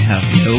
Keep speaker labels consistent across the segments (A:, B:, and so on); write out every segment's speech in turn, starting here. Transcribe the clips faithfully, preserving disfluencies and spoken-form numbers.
A: have no...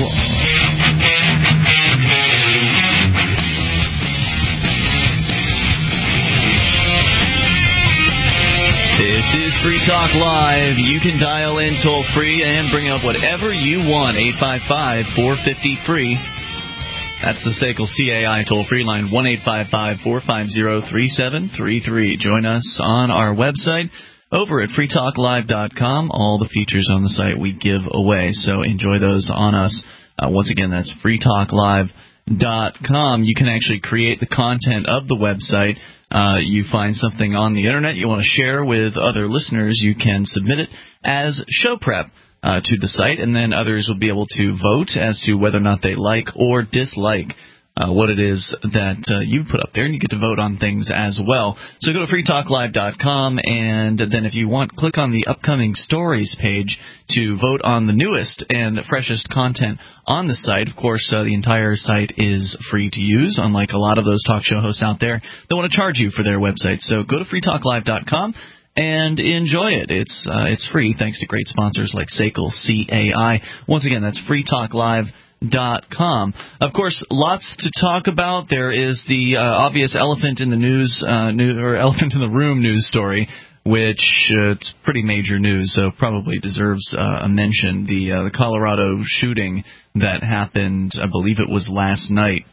A: This is Free Talk Live. You can dial in toll-free and bring up whatever you want. eight five five, four five zero, free. That's the S A C L C A I toll-free line, one eight five five, four five zero, three seven three three. Join us on our website over at free talk live dot com. All the features on the site we give away, so enjoy those on us. Uh, once again, that's free talk live dot com. You can actually create the content of the website. Uh, you find something on the Internet you want to share with other listeners, you can submit it as show prep uh, to the site, and then others will be able to vote as to whether or not they like or dislike uh, what it is that uh, you put up there, and you get to vote on things as well. So go to free talk live dot com, and then if you want, click on the upcoming stories page to vote on the newest and freshest content on the site. Of course, uh, the entire site is free to use, unlike a lot of those talk show hosts out there that want to charge you for their website. So go to free talk live dot com and enjoy it. It's uh, it's free thanks to great sponsors like S A C L C A I. Once again, that's free talk live dot com. Of course, lots to talk about. There is the uh, obvious elephant in the news, uh, new, or elephant in the room news story, which uh, it's pretty major news, so probably deserves uh, a mention. The uh, the Colorado shooting that happened, I believe it was last night.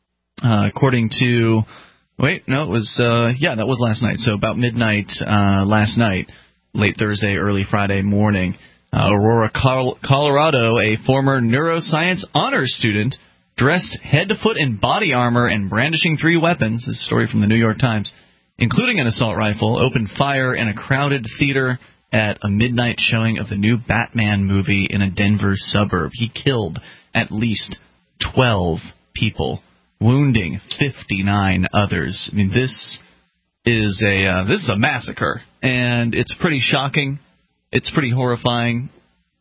A: Uh, according to, wait, no, it was, uh, yeah, that was last night. So about midnight uh, last night, late Thursday, early Friday morning. Uh, Aurora, Col- Colorado, a former neuroscience honors student dressed head to foot in body armor and brandishing three weapons, this is a story from the New York Times, including an assault rifle, opened fire in a crowded theater at a midnight showing of the new Batman movie in a Denver suburb. He killed at least twelve people, wounding fifty-nine others. I mean, this is a uh, this is a massacre, and it's pretty shocking. It's pretty horrifying.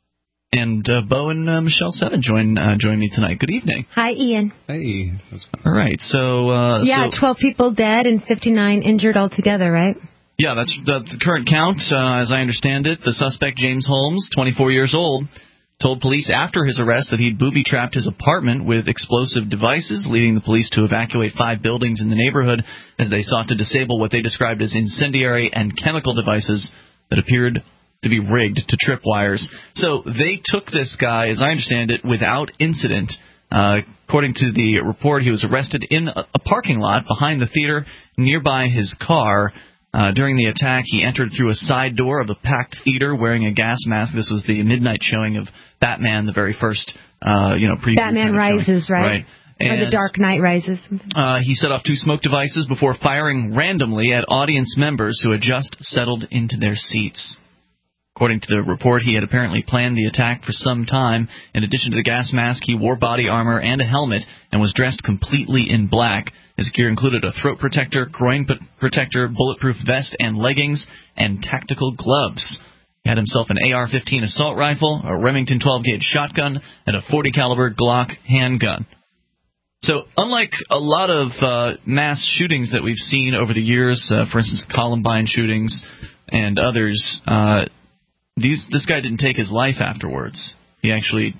A: And uh, Bo and uh, Michelle Seven join uh, join me tonight. Good evening.
B: Hi, Ian.
C: Hey.
A: All right. So uh,
B: yeah,
A: so,
B: twelve people dead and fifty-nine injured altogether, right?
A: Yeah, that's the current count. Uh, as I understand it, the suspect, James Holmes, twenty-four years old, told police after his arrest that he'd booby-trapped his apartment with explosive devices, leading the police to evacuate five buildings in the neighborhood as they sought to disable what they described as incendiary and chemical devices that appeared to be rigged to tripwires. So they took this guy, as I understand it, without incident. Uh, according to the report, he was arrested in a, a parking lot behind the theater nearby his car. Uh, during the attack, he entered through a side door of a packed theater wearing a gas mask. This was the midnight showing of Batman, the very first, uh, you know, preview.
B: Batman
A: kind of
B: Rises,
A: showing.
B: right?
A: Right. And,
B: or The Dark Knight Rises.
A: Uh, he set off two smoke devices before firing randomly at audience members who had just settled into their seats. According to the report, he had apparently planned the attack for some time. In addition to the gas mask, he wore body armor and a helmet and was dressed completely in black. His gear included a throat protector, groin protector, bulletproof vest and leggings, and tactical gloves. He had himself an A R fifteen assault rifle, a Remington twelve gauge shotgun, and a forty caliber Glock handgun. So unlike a lot of uh, mass shootings that we've seen over the years, uh, for instance, Columbine shootings and others, uh, These, this guy didn't take his life afterwards. He actually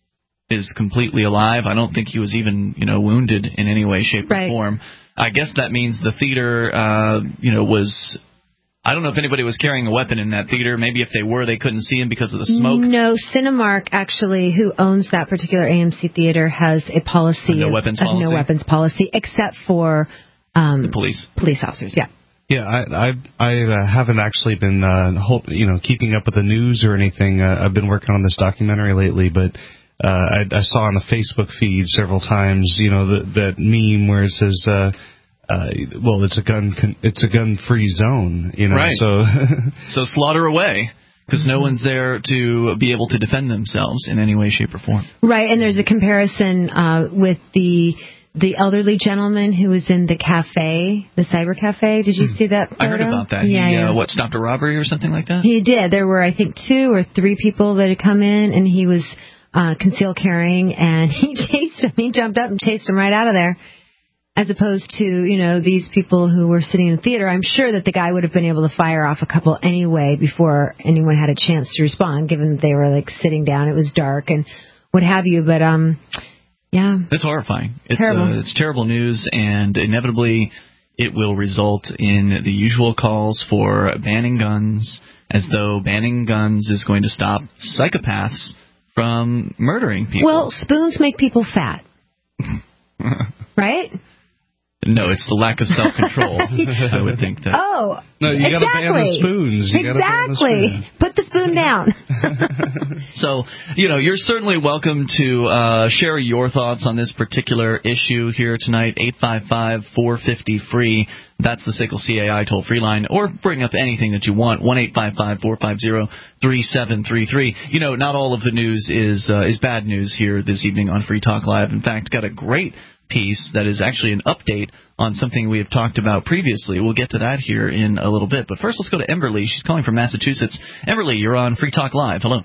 A: is completely alive. I don't think he was even, you know, wounded in any way, shape,
B: right.
A: or form. I guess that means the theater, uh, you know, was... I don't know if anybody was carrying a weapon in that theater. Maybe if they were, they couldn't see him because of the smoke.
B: No, Cinemark, actually, who owns that particular A M C theater, has a policy,
A: a no
B: of,
A: weapons
B: of
A: policy?
B: no weapons policy, except for um,
A: the police.
B: Police officers, yeah.
C: Yeah, I I, I uh, haven't actually been uh, hold, you know keeping up with the news or anything. Uh, I've been working on this documentary lately, but uh, I, I saw on the Facebook feed several times, you know, the, that meme where it says, uh, uh, "Well, it's a gun con- it's a gun free zone," you know.
A: Right.
C: So
A: so slaughter away. Because no one's there to be able to defend themselves in any way, shape, or form.
B: Right, and there's a comparison uh, with the the elderly gentleman who was in the cafe, the cyber cafe. Did you see that photo?
A: I heard about that.
B: Yeah,
A: he,
B: yeah.
A: Uh, what, stopped a robbery or something like that?
B: He did. There were, I think, two or three people that had come in, and he was uh, concealed carrying, and he chased him. He jumped up and chased him right out of there. As opposed to, you know, these people who were sitting in the theater, I'm sure that the guy would have been able to fire off a couple anyway before anyone had a chance to respond, given that they were, like, sitting down. It was dark, and what have you. But um, yeah,
A: it's horrifying. It's
B: terrible.
A: Uh, it's terrible news, and inevitably it will result in the usual calls for banning guns, as though banning guns is going to stop psychopaths from murdering people.
B: Well, spoons make people fat, right?
A: No, it's the lack of self-control. I would think that.
B: Oh,
C: no, you
B: exactly.
C: got to ban the spoons. You
B: exactly.
C: The spoon.
B: Put the spoon down.
A: So, you know, you're certainly welcome to uh, share your thoughts on this particular issue here tonight. eight five five, four five zero, F R E E. That's the S A C L C A I toll-free line. Or bring up anything that you want. one eight five five, four five zero, three seven three three. You know, not all of the news is uh, is bad news here this evening on Free Talk Live. In fact, got a great piece that is actually an update on something we have talked about previously. We'll get to that here in a little bit. But first, let's go to Emberly. She's calling from Massachusetts. Emberly, you're on Free Talk Live. Hello.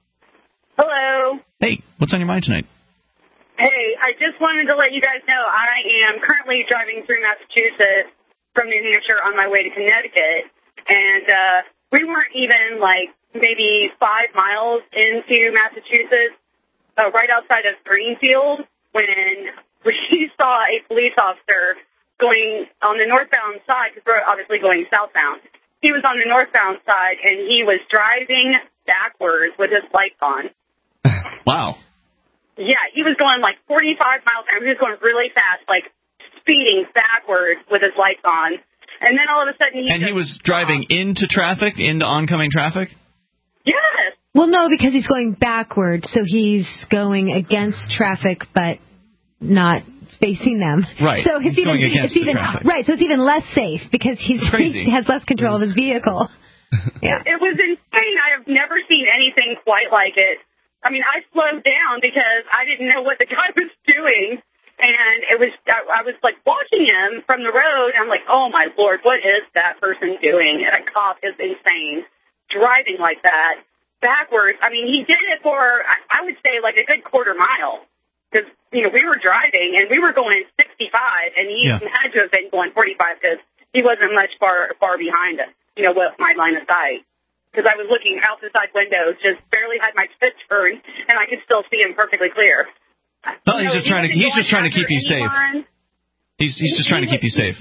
D: Hello.
A: Hey, what's on your mind tonight?
D: Hey, I just wanted to let you guys know I am currently driving through Massachusetts from New Hampshire on my way to Connecticut. And uh, we weren't even, like, maybe five miles into Massachusetts, uh, right outside of Greenfield, when we saw a police officer going on the northbound side, because we're obviously going southbound. He was on the northbound side, and he was driving backwards with his lights on.
A: Wow.
D: Yeah, he was going like forty-five miles an hour. He was going really fast, like speeding backwards with his lights on. And then all of a sudden he
A: And he was driving stopped. into traffic, into oncoming traffic?
D: Yes.
B: Well, no, because he's going backwards, so he's going against traffic, but not facing them.
A: Right.
B: So it's
A: he's
B: even,
A: going against
B: it's even
A: the traffic.
B: Right, so it's even less safe because he's
A: Crazy.
B: he has less control of his vehicle. Yeah.
D: It was insane. I have never seen anything quite like it. I mean, I slowed down because I didn't know what the guy was doing, and it was I, I was like watching him from the road. And I'm like, oh my Lord, what is that person doing? And a cop is insane, driving like that backwards. I mean, he did it for I would say like a good quarter mile, because you know we were driving and we were going sixty-five, and he yeah. had to have been going forty-five because he wasn't much far far behind us. You know what my line of sight. Because I was looking out the side window, just barely had my foot turned, and I could still see him perfectly clear.
A: Well, he's just trying to he's just trying to keep you safe. He's he's just trying to keep you safe.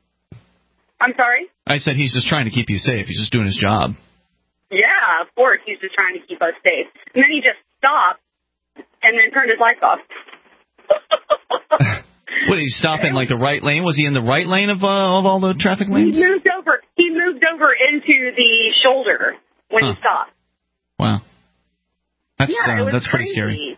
D: I'm sorry?
A: I said he's just trying to keep you safe. He's just doing his job.
D: Yeah, of course, he's just trying to keep us safe. And then he just stopped and then turned his lights off.
A: What, did he stop in like the right lane? Was he in the right lane of uh, of all the traffic lanes?
D: He moved over. He moved over into the shoulder when
A: huh.
D: he stopped.
A: Wow, that's
D: yeah,
A: uh, that's pretty
D: crazy.
A: scary.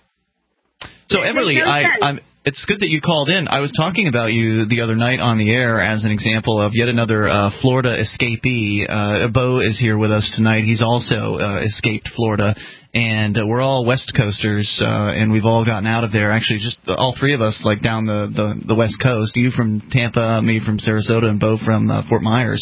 A: So,
D: it
A: Emily,
D: no
A: I, I'm, it's good that you called in. I was talking about you the other night on the air as an example of yet another uh, Florida escapee. Uh, Bo is here with us tonight. He's also uh, escaped Florida. And uh, we're all West Coasters, uh, and we've all gotten out of there. Actually, just all three of us, like down the, the, the West Coast. You from Tampa, me from Sarasota, and Bo from uh, Fort Myers.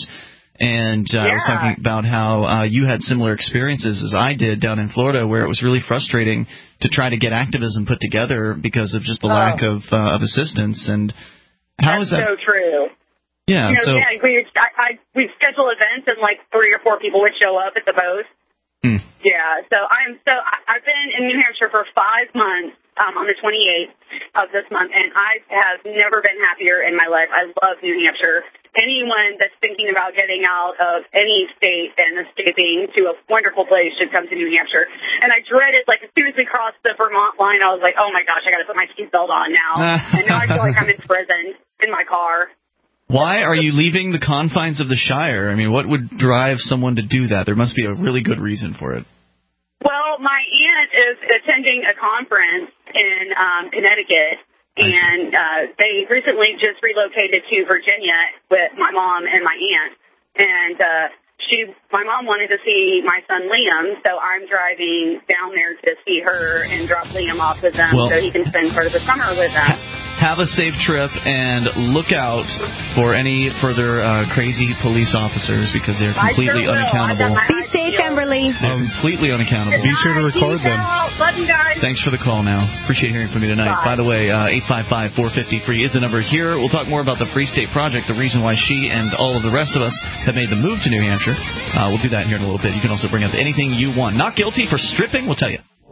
A: And uh,
D: yeah.
A: I was talking about how uh, you had similar experiences as I did down in Florida, where it was really frustrating to try to get activism put together because of just the
D: oh.
A: lack of uh, of assistance. And how
D: That's
A: is that?
D: so true.
A: Yeah.
D: You know,
A: so
D: yeah, we I, I we schedule events, and like three or four people would show up at the booth.
A: Hmm.
D: Yeah, so I'm so I, I've been in New Hampshire for five months um, on the twenty-eighth of this month, and I have never been happier in my life. I love New Hampshire. Anyone that's thinking about getting out of any state and escaping to a wonderful place should come to New Hampshire. And I dreaded, like, as soon as we crossed the Vermont line, I was like, oh my gosh, I got to put my seatbelt on now. And now I feel like I'm in prison in my car.
A: Why are you leaving the confines of the Shire? I mean, what would drive someone to do that? There must be a really good reason for it.
D: Well, my aunt is attending a conference in um, Connecticut, and uh, they recently just relocated to Virginia with my mom and my aunt. And uh, she, my mom wanted to see my son Liam, so I'm driving down there to see her and drop Liam off with them well, so he can spend part of the summer with them.
A: Have a safe trip, and look out for any further uh, crazy police officers, because they're completely
D: sure
A: unaccountable.
B: Be safe, Emberly.
A: Completely unaccountable.
C: Be sure to record them.
D: Love you guys.
A: Thanks for the call now. Appreciate hearing from you tonight.
D: Bye.
A: By the way, uh, eight five five, four five zero, free is the number here. We'll talk more about the Free State Project, the reason why she and all of the rest of us have made the move to New Hampshire. Uh, we'll do that here in a little bit. You can also bring up anything you want. Not guilty for stripping, we'll tell you.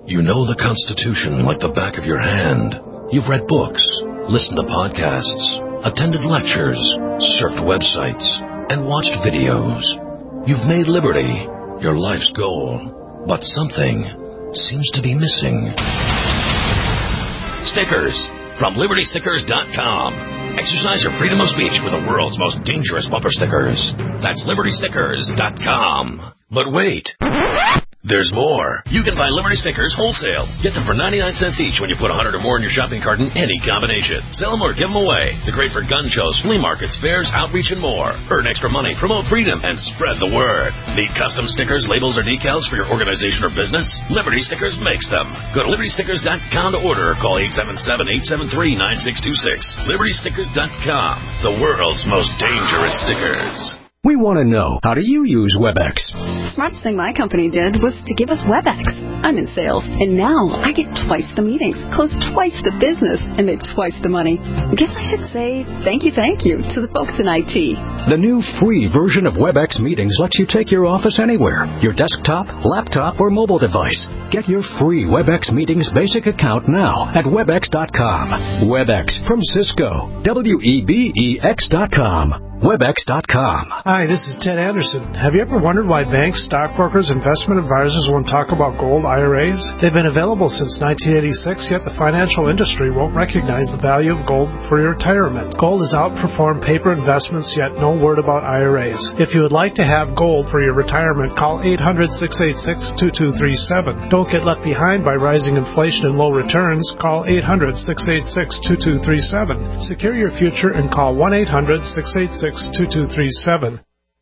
E: You know the Constitution like the back of your hand. You've read books, listened to podcasts, attended lectures, surfed websites, and watched videos. You've made liberty your life's goal, but something seems to be missing. Stickers from Liberty Stickers dot com. Exercise your freedom of speech with the world's most dangerous bumper stickers. That's Liberty Stickers dot com. But wait. There's more. You can buy Liberty Stickers wholesale. Get them for ninety-nine cents each when you put one hundred or more in your shopping cart in any combination. Sell them or give them away. They're great for gun shows, flea markets, fairs, outreach, and more. Earn extra money, promote freedom, and spread the word. Need custom stickers, labels, or decals for your organization or business? Liberty Stickers makes them. Go to Liberty Stickers dot com to order or call eight seven seven, eight seven three, nine six two six. Liberty Stickers dot com, the world's most dangerous stickers.
F: We want to know, how do you use WebEx?
G: The smartest thing my company did was to give us WebEx. I'm in sales, and now I get twice the meetings, close twice the business, and make twice the money. I guess I should say thank you, thank you to the folks in I T.
F: The new free version of WebEx Meetings lets you take your office anywhere, your desktop, laptop, or mobile device. Get your free WebEx Meetings basic account now at webex dot com. WebEx from Cisco. W E B E X dot com. webex dot com.
H: Hi, this is Ted Anderson. Have you ever wondered why banks, stockbrokers, investment advisors won't talk about gold I R As? They've been available since nineteen eighty-six, yet the financial industry won't recognize the value of gold for your retirement. Gold has outperformed paper investments, yet no word about I R As. If you would like to have gold for your retirement, call eight hundred, six eight six, two two three seven. Don't get left behind by rising inflation and low returns. Call eight hundred, six eight six, two two three seven. Secure your future and call one eight hundred, six eight six, two two three seven.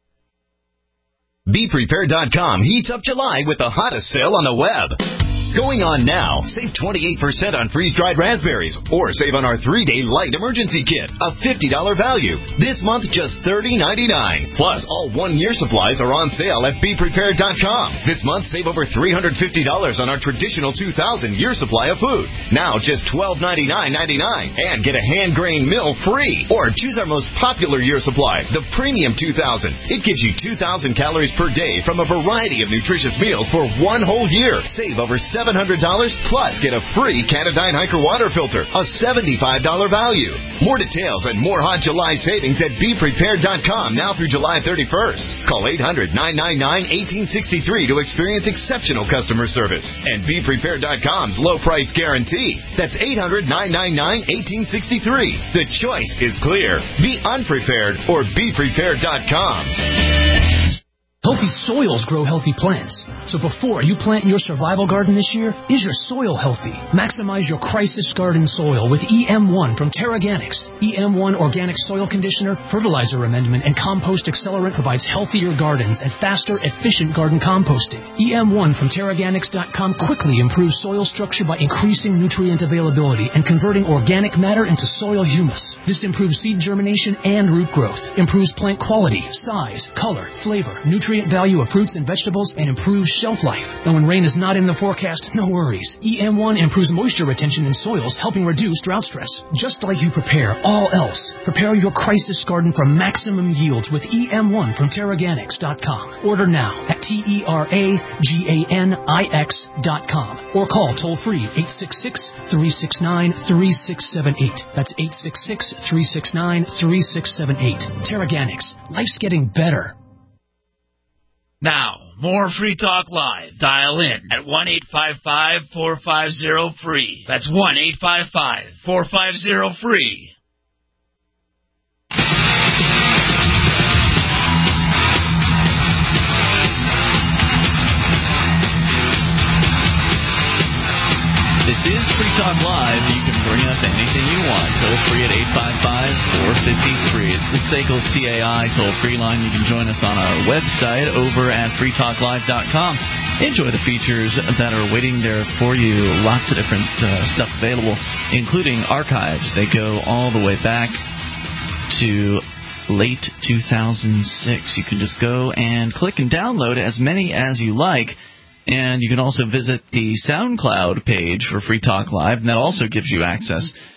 I: Be Prepared dot com heats up July with the hottest sale on the web. Going on now. Save twenty-eight percent on freeze-dried raspberries, or save on our three-day light emergency kit, a fifty dollars value. This month, just thirty ninety-nine. Plus, all one-year supplies are on sale at Be Prepared dot com. This month, save over three hundred fifty dollars on our traditional two thousand year supply of food. Now, just twelve ninety-nine ninety-nine, and get a hand-grained mill free. Or choose our most popular year supply, the Premium two thousand. It gives you two thousand calories per day from a variety of nutritious meals for one whole year. Save over seven hundred dollars, plus get a free Canadyne Hiker water filter, a seventy-five dollars value. More details and more hot July savings at Be Prepared dot com now through July thirty-first. Call eight hundred, nine nine nine, one eight six three to experience exceptional customer service and Be Prepared dot com's low price guarantee. That's eight hundred, nine nine nine, one eight six three. The choice is clear. Be unprepared or Be Prepared dot com.
J: Healthy soils grow healthy plants. So before you plant your survival garden this year, is your soil healthy? Maximize your crisis garden soil with E M one from TerraGanix. E M one Organic Soil Conditioner, Fertilizer Amendment, and Compost Accelerant provides healthier gardens and faster, efficient garden composting. E M one from TerraGanix dot com quickly improves soil structure by increasing nutrient availability and converting organic matter into soil humus. This improves seed germination and root growth, improves plant quality, size, color, flavor, nutrient value of fruits and vegetables, and improves shelf life. And when rain is not in the forecast, no worries. E M one improves moisture retention in soils, helping reduce drought stress. Just like you prepare all else, prepare your crisis garden for maximum yields with E M one from TerraGanix dot com. Order now at T E R A G A N I X dot com or call toll-free eight six six, three six nine, three six seven eight. That's eight six six, three six nine, three six seven eight. TerraGanix. Life's getting better.
K: Now, more Free Talk Live. Dial in at one eight five five, four five zero, free. That's one eight five five, four five zero, free.
A: This is Free Talk Live. You can bring up anything you want. Toll free at eight five five, four five three. It's the S A C L C A I toll-free line. You can join us on our website over at free talk live dot com. Enjoy the features that are waiting there for you. Lots of different uh, stuff available, including archives. They go all the way back to late two thousand six. You can just go and click and download as many as you like. And you can also visit the SoundCloud page for Free Talk Live, and that also gives you access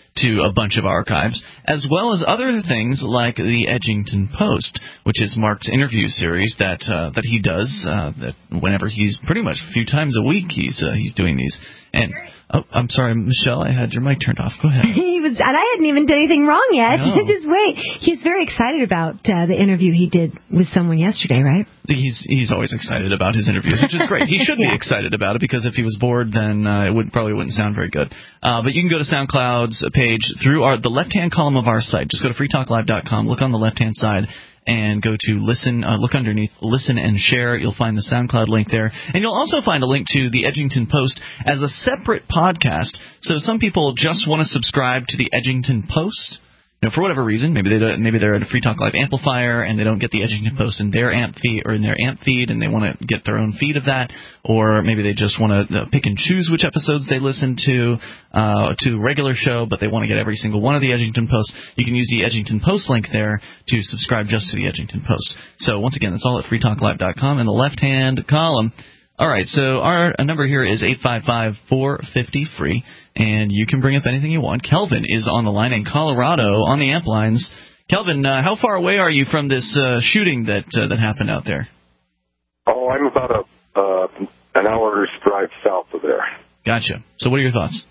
A: to a bunch of archives, as well as other things like the Edgington Post, which is Mark's interview series that uh, that he does. Uh, that whenever he's pretty much a few times a week, he's uh, he's doing these. And oh, I'm sorry, Michelle, I had your mic turned off. Go ahead.
B: He was, and I hadn't even done anything wrong yet.
A: No.
B: Just wait. He's very excited about uh, the interview he did with someone yesterday, right?
A: He's he's always excited about his interviews, which is great. He should yeah. be excited about it, because if he was bored, then uh, it would probably wouldn't sound very good. Uh, but you can go to SoundCloud's page through our the left-hand column of our site. Just go to free talk live dot com, look on the left-hand side, and go to listen, uh, look underneath listen and share. You'll find the SoundCloud link there. And you'll also find a link to the Edgington Post as a separate podcast. So some people just want to subscribe to the Edgington Post. You know, for whatever reason, maybe they don't, maybe they're at a Free Talk Live amplifier and they don't get the Edgington Post in their amp feed or in their amp feed, and they want to get their own feed of that, or maybe they just want to uh, pick and choose which episodes they listen to uh, to a regular show, but they want to get every single one of the Edgington Posts. You can use the Edgington Post link there to subscribe just to the Edgington Post. So once again, that's all at free talk live dot com in the left-hand column. All right, so our number here is eight five five, four five zero, free, and you can bring up anything you want. Kelvin is on the line in Colorado on the amp lines. Kelvin, uh, how far away are you from this uh, shooting that uh, that happened out there?
L: Oh, I'm about a uh, an hour's drive south of there.
A: Gotcha. So what are your thoughts?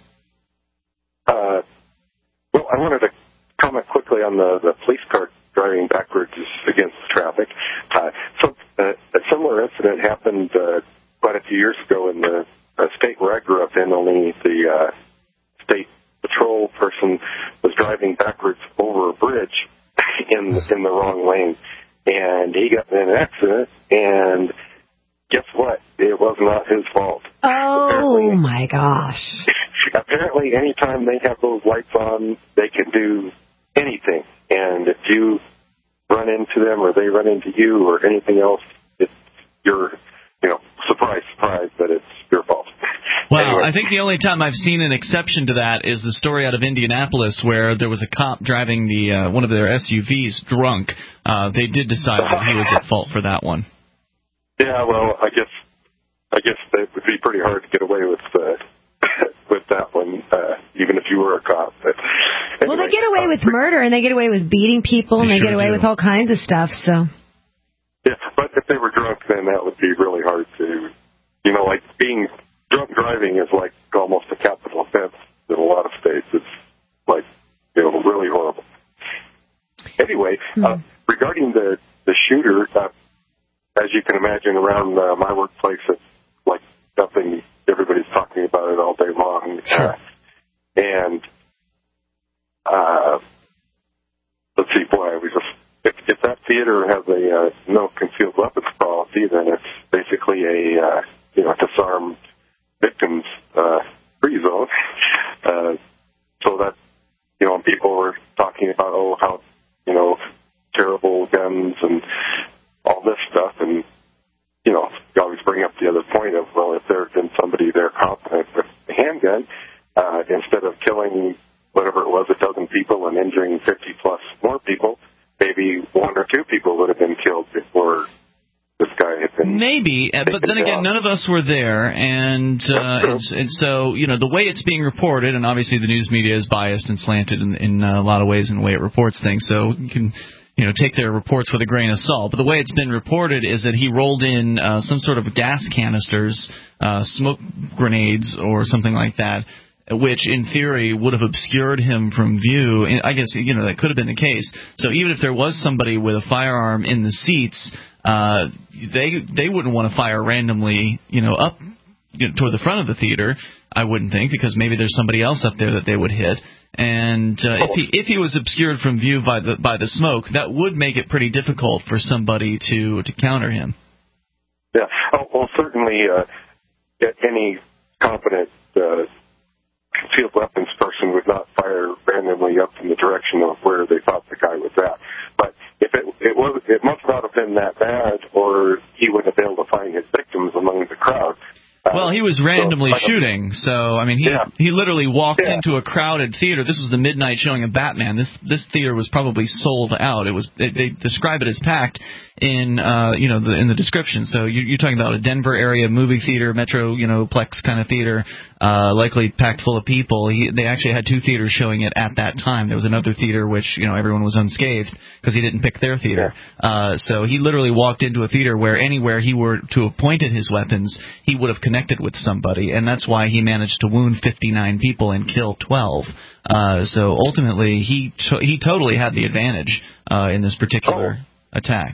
L: Uh, well, I wanted to comment quickly on the, the police car driving backwards against traffic. Uh, so uh, a similar incident happened uh, quite a few years ago in the uh, state where I grew up in. Only the uh, state patrol person was driving backwards over a bridge in in the wrong lane, and he got in an accident. And guess what? It was not his fault.
B: Oh apparently, my gosh!
L: Apparently, anytime they have those lights on, they can do anything. And if you run into them or they run into you or anything else, it's your You know, surprise, surprise, that it's your fault.
A: Well,
L: anyway.
A: I think the only time I've seen an exception to that is the story out of Indianapolis where there was a cop driving the uh, one of their S U Vs drunk. Uh, they did decide that he was at fault for that one.
L: Yeah, well, I guess I guess it would be pretty hard to get away with uh, with that one, uh, even if you were a cop. But anyway,
B: well, they get away with murder, and they get away with beating people, and they, they sure get away do. with all kinds of stuff. So.
L: Yeah, but if they were drunk, then that would be really hard to, you know, like being drunk driving is like almost a capital offense in a lot of states. It's like, you know, really horrible. Anyway, mm-hmm. uh, regarding the, the shooter, uh, as you can imagine, around uh, my workplace, it's like something everybody's talking about it all day long.
A: Sure.
L: Uh, and, uh, let's see, boy, we just... If, if that theater has a uh, no concealed weapons policy, then it's basically a uh, you know disarmed victims uh, free zone. Uh, so that you know people were talking about oh how you know terrible guns and all this stuff, and you know you always bring up the other point of well if there had been somebody there competent with a handgun uh, instead of killing whatever it was a dozen people and injuring fifty plus more people. Maybe one or two people would have been killed before this guy had been.
A: Maybe, but then again, none of us were there, and, uh, and and so you know the way it's being reported, and obviously the news media is biased and slanted in, in a lot of ways in the way it reports things. So you can you know take their reports with a grain of salt. But the way it's been reported is that he rolled in uh, some sort of gas canisters, uh, smoke grenades, or something like that, which in theory would have obscured him from view. I guess, you know, that could have been the case. So even if there was somebody with a firearm in the seats, uh, they they wouldn't want to fire randomly, you know, up you know, toward the front of the theater, I wouldn't think, because maybe there's somebody else up there that they would hit. And uh, if he if he was obscured from view by the by the smoke, that would make it pretty difficult for somebody to, to counter him.
L: Yeah, oh, well, certainly uh, any competent uh concealed weapons person would not fire randomly up in the direction of where they thought the guy was at. But if it it was, it must not have been that bad, or he wouldn't have been able to find his victims among the crowd.
A: Well, he was randomly
L: so,
A: shooting, so I mean, he
L: yeah.
A: he literally walked
L: yeah.
A: into a crowded theater. This was the midnight showing of Batman. This this theater was probably sold out. It was they, they describe it as packed in uh you know the, in the description. So you, you're talking about a Denver area movie theater, Metro you know Plex kind of theater, uh likely packed full of people. He, they actually had two theaters showing it at that time. There was another theater which you know everyone was unscathed because he didn't pick their theater. Yeah. Uh, so he literally walked into a theater where anywhere he were to have pointed his weapons, he would have connected with somebody, and that's why he managed to wound fifty-nine people and kill twelve. Uh, so ultimately, he to- he totally had the advantage uh, in this particular oh, attack.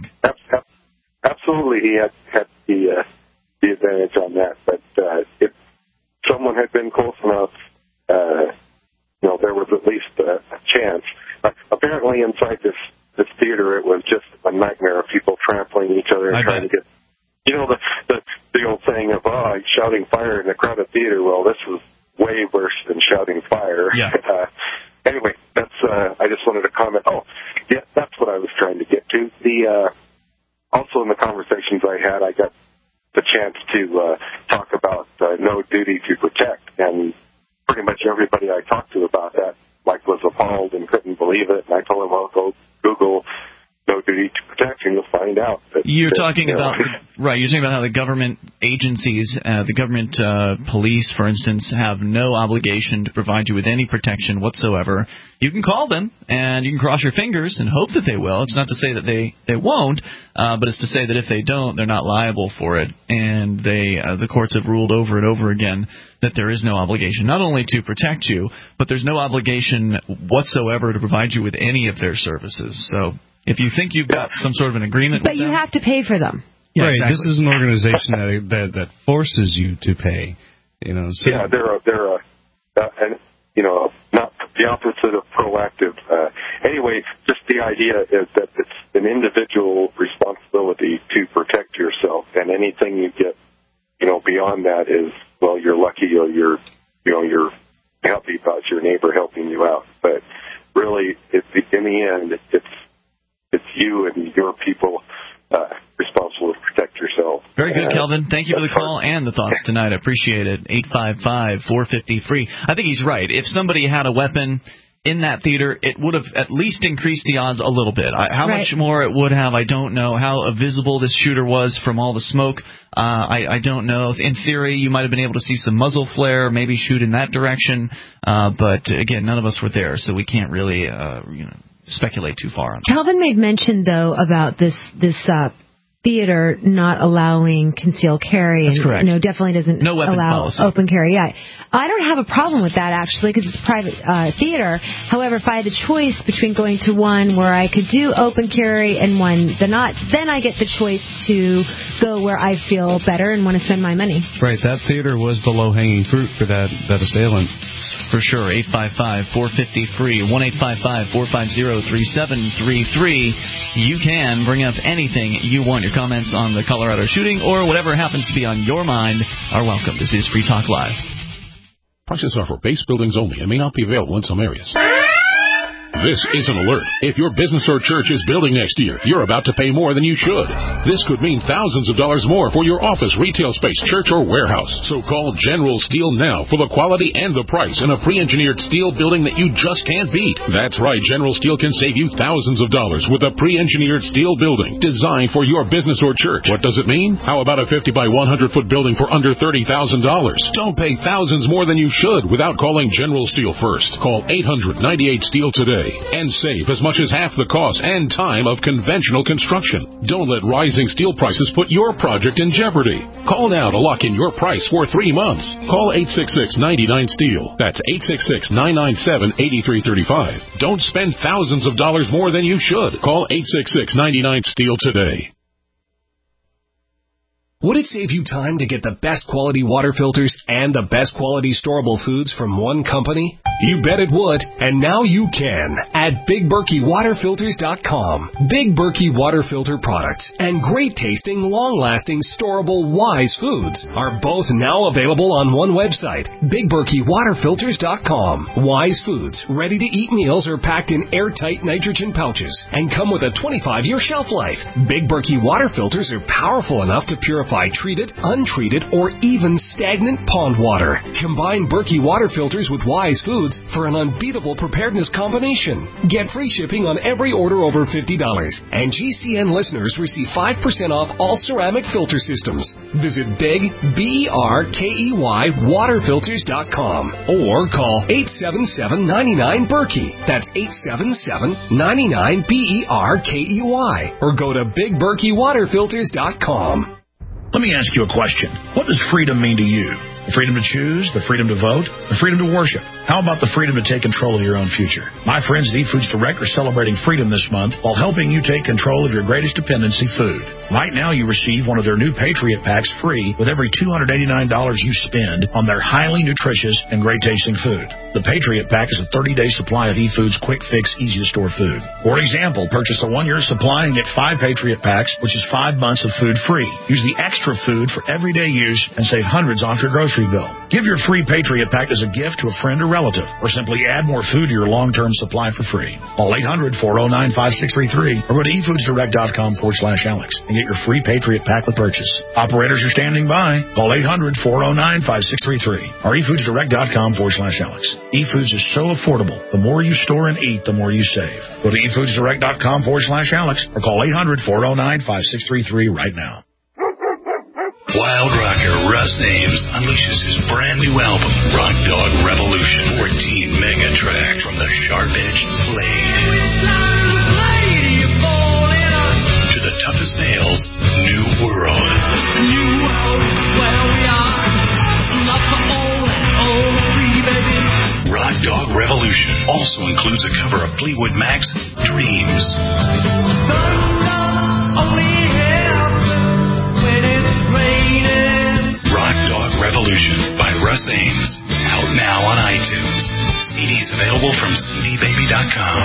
L: Absolutely, he had, had the uh, the advantage on that. But uh, if someone had been close enough, uh, you know, there was at least a, a chance. Uh, apparently, inside this this theater, it was just a nightmare of people trampling each other and I trying bet. to get. You know, the, the the old saying of, oh, shouting fire in a crowded theater. Well, this was way worse than shouting fire.
A: Yeah.
L: Uh, anyway, that's, uh, I just wanted to comment. Oh, yeah, that's what I was trying to get to. The, uh, also in the conversations I had, I got the chance to, uh, talk about, uh, no duty to protect. And pretty much everybody I talked to about that, like, was appalled and couldn't believe it. And I told them, well, go Google no duty to protect, and you'll find out. That,
A: you're
L: that,
A: talking
L: you know,
A: about right. You're talking about how the government agencies, uh, the government uh, police, for instance, have no obligation to provide you with any protection whatsoever. You can call them, and you can cross your fingers and hope that they will. It's not to say that they they won't, uh, but it's to say that if they don't, they're not liable for it. And they, uh, the courts have ruled over and over again that there is no obligation, not only to protect you, but there's no obligation whatsoever to provide you with any of their services. So. If you think you've got some sort of an agreement
B: but
A: with
B: you
A: them,
B: have to pay for them.
A: Yeah,
C: right.
A: Exactly.
C: This is an organization that that that forces you to pay. You know. So.
L: Yeah, they're a, they're a, uh, and you know, not the opposite of proactive. Uh, anyway, just the idea is that it's an individual responsibility to protect yourself, and anything you get, you know, beyond that is, well, you're lucky or you're, you know, you're happy about your neighbor helping you out. But really, it's, in the end, it's It's you and your people uh, responsible to protect yourself.
A: Very good,
L: and,
A: Kelvin. Thank you for the call and the thoughts tonight. I appreciate it. eight five five, four five zero, free. I think he's right. If somebody had a weapon in that theater, it would have at least increased the odds a little bit. I, how right. much more it would have, I don't know. How visible this shooter was from all the smoke, uh, I, I don't know. In theory, you might have been able to see some muzzle flare, maybe shoot in that direction. Uh, but, again, none of us were there, so we can't really, uh, you know, speculate too far on that.
B: Calvin made mention, though, about this this uh, theater not allowing concealed carry.
A: That's
B: and,
A: correct.
B: You know, definitely doesn't
A: no weapons
B: allow
A: policy.
B: Open carry. Yeah, I don't have a problem with that actually because it's a private uh, theater. However, if I had the choice between going to one where I could do open carry and one that not, then I get the choice to go where I feel better and want to spend my money.
C: Right, that theater was the low-hanging fruit for that that assailant.
A: For sure. eight five five, four five zero, free. one eight five five, four five zero, three seven three three. You can bring up anything you want. Your comments on the Colorado shooting or whatever happens to be on your mind are welcome. This is Free Talk Live.
M: Prices are for base buildings only and may not be available in some areas. This is an alert. If your business or church is building next year, you're about to pay more than you should. This could mean thousands of dollars more for your office, retail space, church, or warehouse. So call General Steel now for the quality and the price in a pre-engineered steel building that you just can't beat. That's right, General Steel can save you thousands of dollars with a pre-engineered steel building designed for your business or church. What does it mean? How about a fifty by one hundred foot building for under thirty thousand dollars? Don't pay thousands more than you should without calling General Steel first. Call eight hundred, ninety-eight, STEEL today and save as much as half the cost and time of conventional construction. Don't let rising steel prices put your project in jeopardy. Call now to lock in your price for three months. Call eight six six, nine nine, STEEL. That's eight six six, nine nine seven, eight three three five. Don't spend thousands of dollars more than you should. Call eight six six, nine nine, STEEL today.
N: Would it save you time to get the best quality water filters and the best quality storable foods from one company? You bet it would, and now you can at Big Berkey Water Filters dot com. Big Berkey Water Filter products and great tasting, long-lasting, storable Wise foods are both now available on one website, Big Berkey Water Filters dot com. Wise foods, ready-to-eat meals are packed in airtight nitrogen pouches and come with a twenty-five year shelf life. Big Berkey Water Filters are powerful enough to purify purify treated, untreated, or even stagnant pond water. Combine Berkey water filters with Wise Foods for an unbeatable preparedness combination. Get free shipping on every order over fifty dollars. And G C N listeners receive five percent off all ceramic filter systems. Visit Big, B E R K E Y, water filters dot com or call eight seven seven, nine nine, Berkey. That's eight seven seven, nine nine, B E R K E Y. Or go to big berkey water filters dot com.
O: Let me ask you a question. What does freedom mean to you? The freedom to choose, the freedom to vote, the freedom to worship. How about the freedom to take control of your own future? My friends at eFoods Direct are celebrating freedom this month while helping you take control of your greatest dependency, food. Right now, you receive one of their new Patriot Packs free with every two hundred eighty-nine dollars you spend on their highly nutritious and great-tasting food. The Patriot Pack is a thirty-day supply of eFoods quick fix, easy-to-store food. For example, purchase a one-year supply and get five Patriot Packs, which is five months of food free. Use the extra food for everyday use and save hundreds off your grocery bill. Give your free Patriot Pack as a gift to a friend or relative, or simply add more food to your long-term supply for free. Call eight hundred, four oh nine, five six three three or go to efoodsdirect.com forward slash Alex and get your free Patriot Pack with purchase. Operators are standing by. Call eight hundred, four oh nine, five six three three or efoodsdirect.com forward slash Alex. eFoods is so affordable. The more you store and eat, the more you save. Go to efoodsdirect.com forward slash Alex or call eight hundred, four oh nine, five six three three right now.
P: Wild rocker Russ Ames unleashes his brand new album, Rock Dog Revolution. fourteen mega tracks from the sharp-edged Blade to the toughest nails, New World. New World is where we are. Not for old and old free, baby. Rock Dog Revolution also includes a cover of Fleetwood Mac's Dreams. Only Rock Dog Revolution by Russ Ames. Out now on iTunes. C Ds available from C D baby dot com.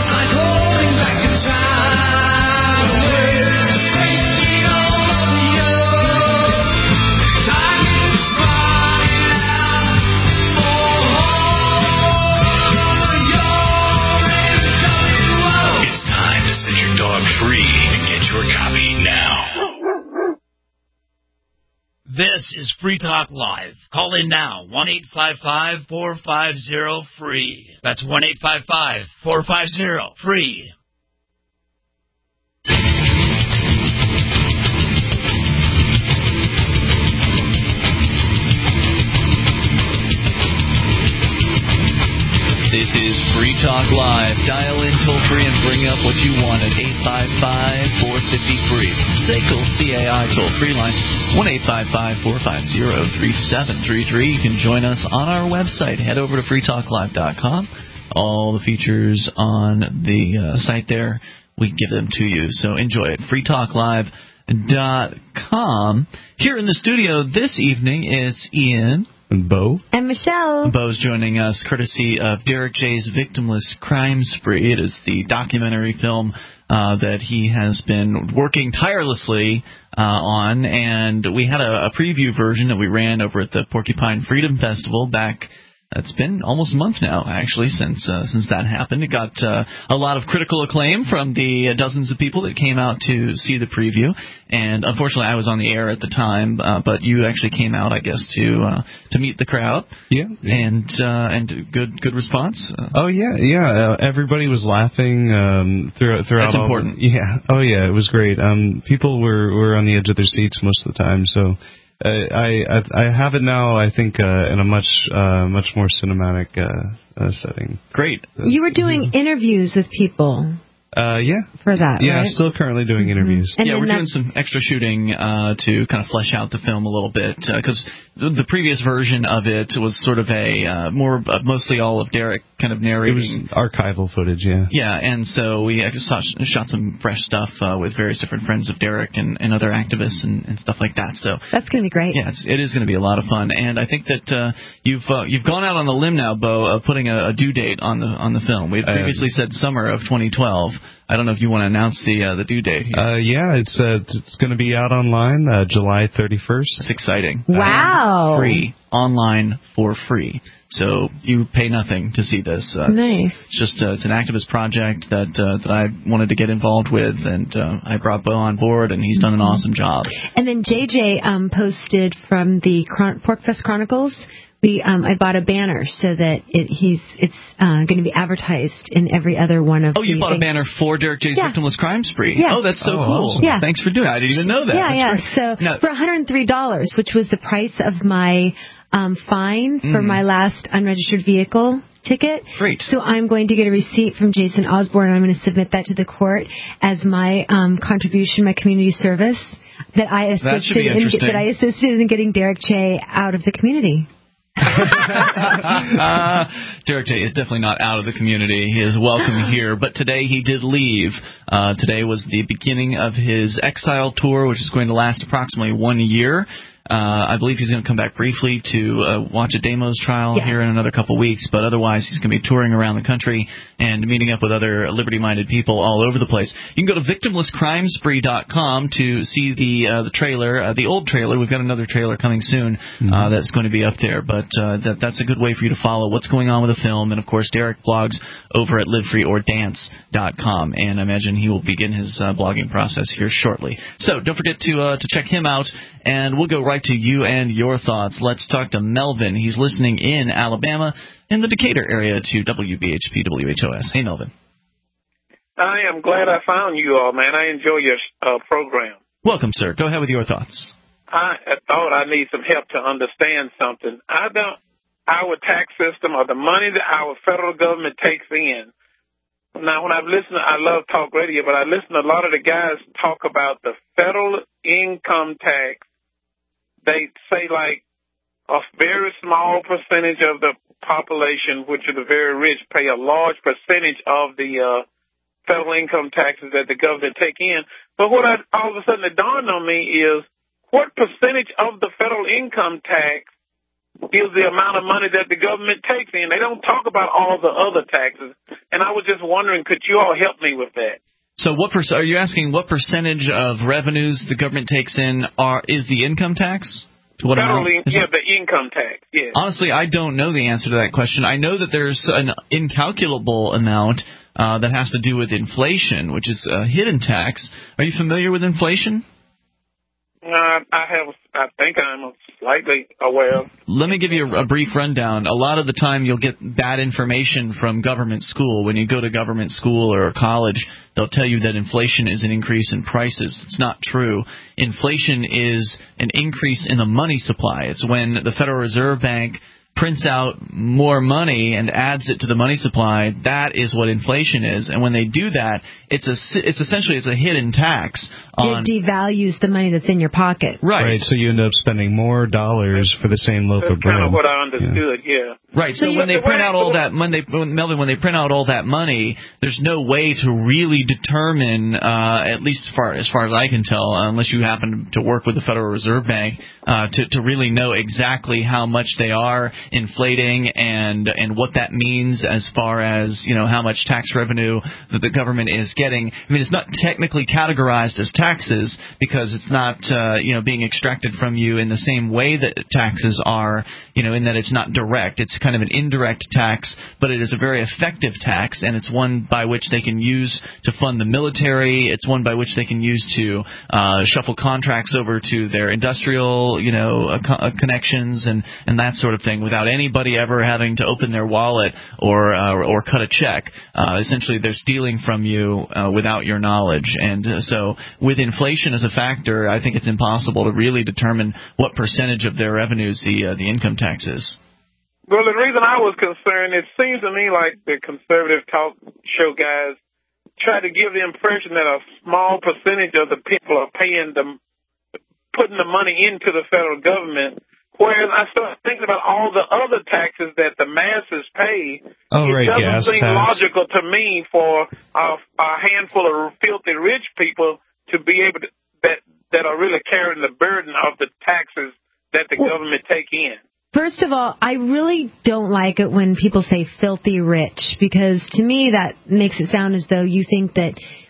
P: It's time to set your dog free and get your copy now.
K: This is Free Talk Live. Call in now, one eight five five, four five zero, free. That's one eight five five, four five zero, free.
A: This is Free Talk Live. Dial in toll-free and bring up what you want at eight five five, four five zero, free. S A C L C A I toll-free line, one eight five five, four five zero, three seven three three. You can join us on our website. Head over to free talk live dot com. All the features on the uh, site there, we give them to you. So enjoy it. free talk live dot com. Here in the studio this evening, it's Ian.
C: And Bo.
B: And Michelle.
A: Bo's joining us courtesy of Derek J's Victimless Crime Spree. It is the documentary film uh, that he has been working tirelessly uh, on. And we had a, a preview version that we ran over at the Porcupine Freedom Festival back. It's been almost a month now, actually, since uh, since that happened. It got uh, a lot of critical acclaim from the uh, dozens of people that came out to see the preview. And unfortunately, I was on the air at the time, uh, but you actually came out, I guess, to uh, to meet the crowd.
C: Yeah,
A: and uh, and good good response. Uh,
C: oh yeah, yeah. Uh, everybody was laughing um, throughout. throughout
A: That's
C: all
A: important.
C: The, yeah. Oh yeah, it was great. Um, people were were on the edge of their seats most of the time, so. Uh, I, I I have it now. I think uh, in a much uh, much more cinematic uh, uh, setting.
A: Great.
B: You were doing interviews with people.
C: Uh, yeah.
B: For that,
C: yeah,
B: right?
C: still currently doing mm-hmm. interviews.
A: And yeah, we're doing some extra shooting uh, to kind of flesh out the film a little bit because uh, the, the previous version of it was sort of a uh, more uh, mostly all of Derek kind of narrating.
C: It was archival footage, yeah.
A: Yeah, and so we shot, shot some fresh stuff uh, with various different friends of Derek and, and other activists and, and stuff like that. So
B: that's going to be great.
A: Yeah, it's, it is going to be a lot of fun, and I think that uh, you've uh, you've gone out on a limb now, Bo, of putting a, a due date on the on the film. We had previously said summer of twenty twelve. I don't know if you want to announce the uh, the due date here.
C: Uh, yeah, it's uh, it's going to be out online uh, July thirty-first.
A: That's exciting.
B: Wow.
A: Uh, free. online for free. So you pay nothing to see this. Uh,
B: nice.
A: It's just uh, it's an activist project that uh, that I wanted to get involved with, and uh, I brought Bo on board, and he's done an awesome job.
B: And then J J um, posted from the Chron- Porkfest Chronicles. We um, I bought a banner so that it, he's it's uh, going to be advertised in every other one of.
A: Oh, you
B: the
A: bought
B: things.
A: a banner for Derek J's
B: Yeah.
A: Victimless Crime Spree.
B: Yeah.
A: Oh, that's so
B: Oh,
A: cool.
B: awesome. Yeah.
A: Thanks for doing it. I didn't even know that.
B: Yeah,
A: That's
B: yeah.
A: great.
B: So
A: No.
B: for one hundred three dollars, which was the price of my um, fine for
A: Mm.
B: my last unregistered vehicle ticket.
A: Great.
B: So I'm going to get a receipt from Jason Osborne, and I'm going to submit that to the court as my um, contribution, my community service that I
A: That should
B: assisted
A: be
B: in
A: interesting.
B: that I assisted in getting Derek J out of the community.
A: uh, Derek J is definitely not out of the community. He is welcome here. But today he did leave. Uh, today was the beginning of his exile tour, which is going to last approximately one year. Uh, I believe he's going to come back briefly to uh, watch a Damos trial
B: Yes.
A: here in another couple weeks, but otherwise he's going to be touring around the country and meeting up with other liberty-minded people all over the place. You can go to victimless crime spree dot com to see the uh, the trailer, uh, the old trailer. We've got another trailer coming soon
C: Mm-hmm.
A: uh, that's going to be up there, but uh, that, that's a good way for you to follow what's going on with the film. And, of course, Derek blogs over at live free or dance dot com, and I imagine he will begin his uh, blogging process here shortly. So don't forget to uh, to check him out, and we'll go right to you and your thoughts. Let's talk to Melvin. He's listening in Alabama, in the Decatur area, to W B H P W H O S. Hey, Melvin.
Q: I am glad I found you all, man. I enjoy your uh, program.
A: Welcome, sir. Go ahead with your thoughts.
Q: I thought I need some help to understand something. I don't, our tax system or the money that our federal government takes in. Now, when I've listened, I love talk radio, but I listen to a lot of the guys talk about the federal income tax. They say like a very small percentage of the population, which are the very rich, pay a large percentage of the uh, federal income taxes that the government take in. But what I, all of a sudden it dawned on me is, what percentage of the federal income tax is the amount of money that the government takes in? They don't talk about all the other taxes. And I was just wondering, could you all help me with that?
A: So what per- are you asking what percentage of revenues the government takes in are is the income tax? To what
Q: Federal,
A: amount?
Q: in- yeah, the income tax, yes.
A: Honestly, I don't know the answer to that question. I know that there's an incalculable amount uh, that has to do with inflation, which is a hidden tax. Are you familiar with inflation?
Q: Uh, I have, I think I'm slightly aware of.
A: Let me give you a, a brief rundown. A lot of the time you'll get bad information from government school. When you go to government school or college, they'll tell you that inflation is an increase in prices. It's not true. Inflation is an increase in the money supply. It's when the Federal Reserve Bank prints out more money and adds it to the money supply. That is what inflation is. And when they do that, it's a it's essentially it's a hidden tax on.
B: It devalues the money that's in your pocket.
A: Right.
C: Right. So you end up spending more dollars for the same loaf
Q: That's
C: of bread.
Q: kind of what I understood, yeah.
A: Right. So,
Q: So
A: when
Q: you-
A: they print out all that, when they when, Melvin, when they print out all that money, there's no way to really determine, uh, at least as far as far as I can tell, unless you happen to work with the Federal Reserve Bank, uh, to to really know exactly how much they are inflating and and what that means as far as, you know, how much tax revenue that the government is getting. I mean, it's not technically categorized as taxes because it's not uh, you know being extracted from you in the same way that taxes are, you know, in that it's not direct. It's kind of an indirect tax, but it is a very effective tax, and it's one by which they can use to fund the military. It's one by which they can use to uh, shuffle contracts over to their industrial, you know, uh, co- uh, connections and, and that sort of thing without anybody ever having to open their wallet or uh, or cut a check. Uh, essentially, they're stealing from you uh, without your knowledge. And uh, so with inflation as a factor, I think it's impossible to really determine what percentage of their revenues the uh, the income tax is.
Q: Well, the reason I was concerned, it seems to me like the conservative talk show guys try to give the impression that a small percentage of the people are paying the, putting the money into the federal government, whereas I start thinking about all the other taxes that the masses pay.
C: Oh,
Q: it
C: right,
Q: doesn't
C: gas
Q: seem
C: tax.
Q: logical to me for a, a handful of filthy rich people to be able to, that, that are really carrying the burden of the taxes that the
B: Well,
Q: government take in.
B: First of all, I really don't like it when people say filthy rich, because to me that makes it sound as though you think that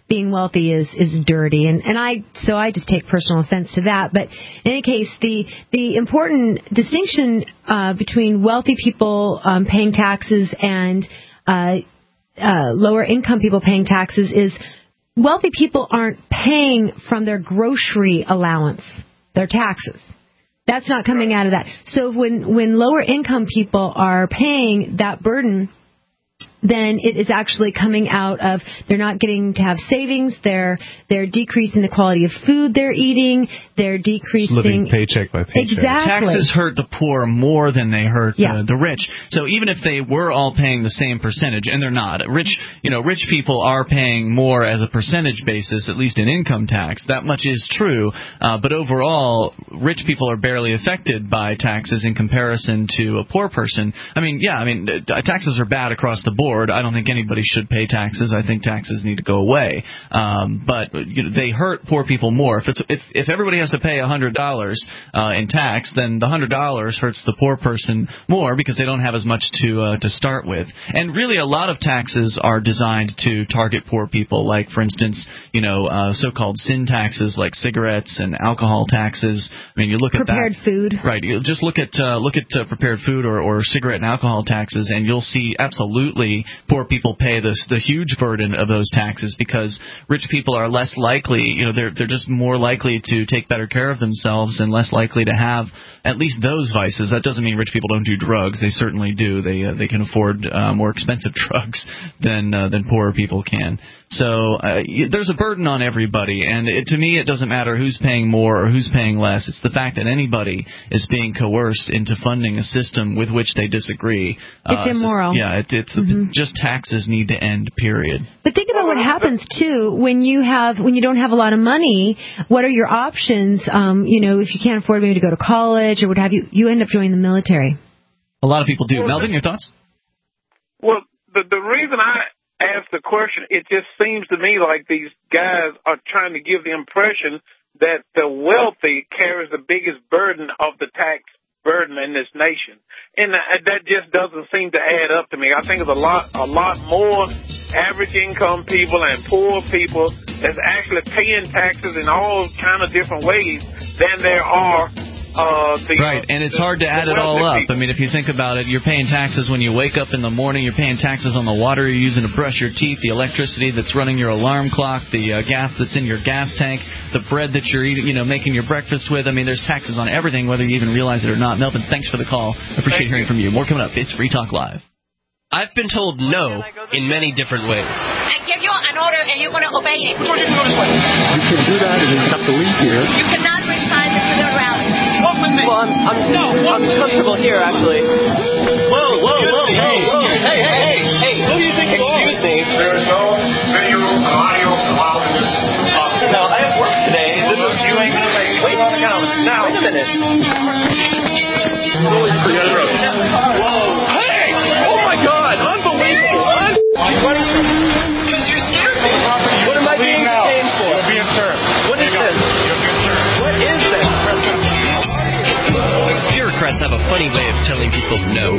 B: being wealthy is, is dirty. And, and I, so I just take personal offense to that. But in any case, the, the important distinction, uh, between wealthy people, um, paying taxes and, uh, uh, lower income people paying taxes is wealthy people aren't paying from their grocery allowance, their taxes. That's not coming out of that. So when, when lower income people are paying that burden, then it is actually coming out of they're not getting to have savings, they're they're decreasing the quality of food they're eating, they're decreasing
C: living paycheck by paycheck.
B: Exactly.
A: Taxes hurt the poor more than they hurt
B: yeah.
A: uh, the rich. So even if they were all paying the same percentage, and they're not, rich you know rich people are paying more as a percentage basis, at least in income tax. That much is true. Uh, but overall, rich people are barely affected by taxes in comparison to a poor person. I mean, yeah, I mean uh, taxes are bad across the board. I don't think anybody should pay taxes. I think taxes need to go away. Um, but you know, they hurt poor people more. If it's if, if everybody has to pay one hundred dollars uh, in tax, then the one hundred dollars hurts the poor person more because they don't have as much to uh, to start with. And really, a lot of taxes are designed to target poor people. Like, for instance, you know, uh, so-called sin taxes like cigarettes and alcohol taxes. I mean, you look at
B: prepared
A: that.
B: food.
A: Right. You just look at uh, look at uh, prepared food or, or cigarette and alcohol taxes, and you'll see absolutely poor people pay the the huge burden of those taxes because rich people are less likely, you know, they're they're just more likely to take better care of themselves and less likely to have at least those vices. That doesn't mean rich people don't do drugs. They certainly do. They uh, they can afford uh, more expensive drugs than uh, than poorer people can. So uh, there's a burden on everybody, and it, to me, it doesn't matter who's paying more or who's paying less. It's the fact that anybody is being coerced into funding a system with which they disagree.
B: It's
A: uh,
B: immoral.
A: It's, yeah, it, it's mm-hmm. just taxes need to end. Period.
B: But think about what happens too when you have when you don't have a lot of money. What are your options? Um, you know, if you can't afford maybe to go to college or what have you, you end up joining the military.
A: A lot of people do. Melvin, your thoughts?
Q: Well, the the reason I asked the question, it just seems to me like these guys are trying to give the impression that the wealthy carries the biggest burden of the tax burden in this nation. And that just doesn't seem to add up to me. I think it's a lot, a lot more average income people and poor people that's actually paying taxes in all kind of different ways than there are Uh, the,
A: right, and it's hard to add it all up. I mean, if you think about it, you're paying taxes when you wake up in the morning. You're paying taxes on the water you're using to brush your teeth, the electricity that's running your alarm clock, the uh, gas that's in your gas tank, the bread that you're eating, you know, making your breakfast with. I mean, there's taxes on everything, whether you even realize it or not. Melvin, thanks for the call. I appreciate Thank hearing you. from you. More coming up. It's Free Talk Live.
R: I've been told no in many different ways.
S: I give you an order and you're going to obey it. Which one you can go this way?
T: You can do that and you have to leave here.
S: You cannot resign to the rally.
R: Walk with me. Well, I'm, I'm, no, I'm comfortable here, actually. Whoa, whoa, whoa, whoa, whoa. Hey, hey, hey, hey. Who do you think you are? Excuse me.
T: There is no video or audio allowed in this office.
R: No, I have work today. This is, you ain't going to make me. Wait a minute. Now, wait a minute. Whoa. Hey! Oh, my God. Unbelievable. Why are you running from me? Because you're scared me. What am I being detained for?
T: You're being served.
R: What is this? What is this? Bureaucrats have a funny way of telling people no.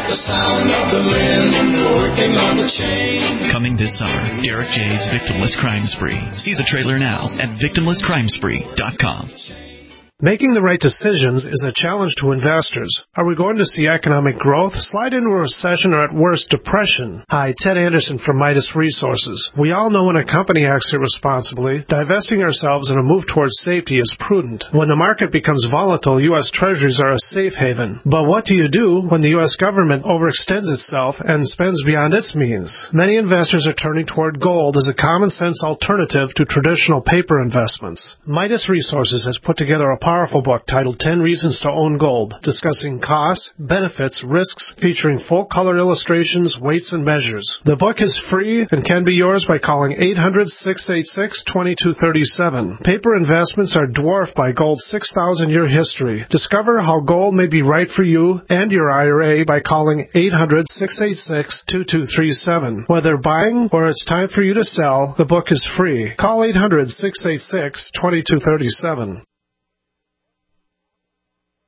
A: Coming this summer, Derek J's Victimless Crime Spree. See the trailer now at victimless crime spree dot com.
H: Making the right decisions is a challenge to investors. Are we going to see economic growth, slide into a recession, or at worst, depression? Hi, Ted Anderson from Midas Resources. We all know when a company acts irresponsibly, divesting ourselves in a move towards safety is prudent. When the market becomes volatile, U S Treasuries are a safe haven. But what do you do when the U S government overextends itself and spends beyond its means? Many investors are turning toward gold as a common-sense alternative to traditional paper investments. Midas Resources has put together a powerful book titled ten Reasons to Own Gold, discussing costs, benefits, risks, featuring full-color illustrations, weights, and measures. The book is free and can be yours by calling eight hundred, six eight six, two two three seven. Paper investments are dwarfed by gold's six thousand year history. Discover how gold may be right for you and your I R A by calling eight hundred, six eight six, two two three seven. Whether buying or it's time for you to sell, the book is free. Call eight hundred, six eight six, two two three seven.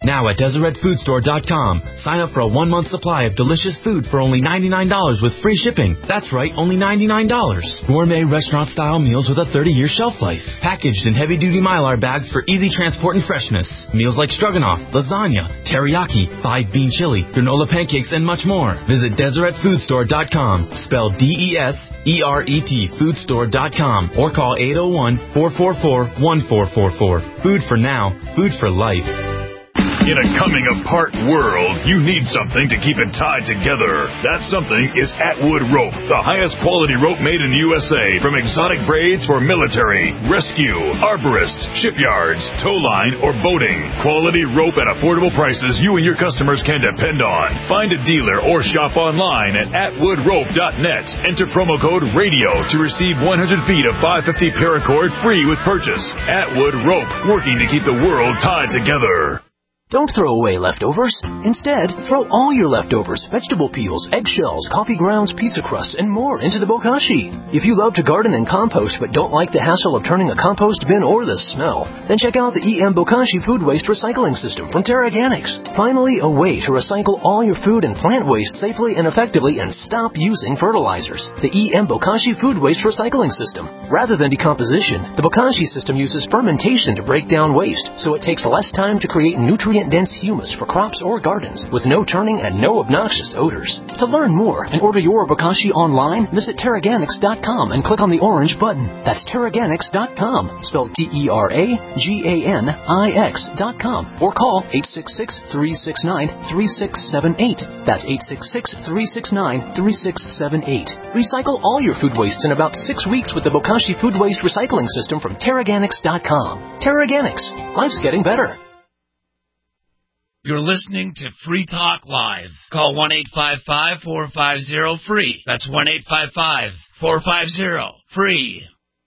U: Now at Deseret Food Store dot com, sign up for a one-month supply of delicious food for only ninety-nine dollars with free shipping. That's right, only ninety-nine dollars. Gourmet restaurant-style meals with a thirty-year shelf life. Packaged in heavy-duty Mylar bags for easy transport and freshness. Meals like stroganoff, lasagna, teriyaki, five-bean chili, granola pancakes, and much more. Visit Deseret Food Store dot com, spelled D E S E R E T, food store dot com, or call eight oh one, four four four, one four four four. Food for now, food for life.
V: In a coming-apart world, you need something to keep it tied together. That something is Atwood Rope, the highest quality rope made in the U S A, from exotic braids for military, rescue, arborists, shipyards, tow line, or boating. Quality rope at affordable prices you and your customers can depend on. Find a dealer or shop online at atwood rope dot net. Enter promo code RADIO to receive one hundred feet of five fifty paracord free with purchase. Atwood Rope, working to keep the world tied together.
J: Don't throw away leftovers. Instead, throw all your leftovers, vegetable peels, eggshells, coffee grounds, pizza crusts, and more into the bokashi. If you love to garden and compost but don't like the hassle of turning a compost bin or the smell, then check out the E M Bokashi Food Waste Recycling System from Terraganics. Finally, a way to recycle all your food and plant waste safely and effectively and stop using fertilizers. The E M Bokashi Food Waste Recycling System. Rather than decomposition, the Bokashi system uses fermentation to break down waste, so it takes less time to create nutrient dense humus for crops or gardens with no turning and no obnoxious odors. To learn more and order your bokashi online, visit Terraganics dot com and click on the orange button. That's Terraganics dot com, spelled T E R A G A N I X dot com, or call eight six six, three six nine, three six seven eight. That's eight six six, three six nine, three six seven eight. Recycle all your food wastes in about six weeks with the Bokashi Food Waste Recycling System from Terraganics dot com. Terraganics. Life's getting better.
K: You're listening to Free Talk Live. Call one eight five five, four five zero, free. That's one eight five five, four five zero, free.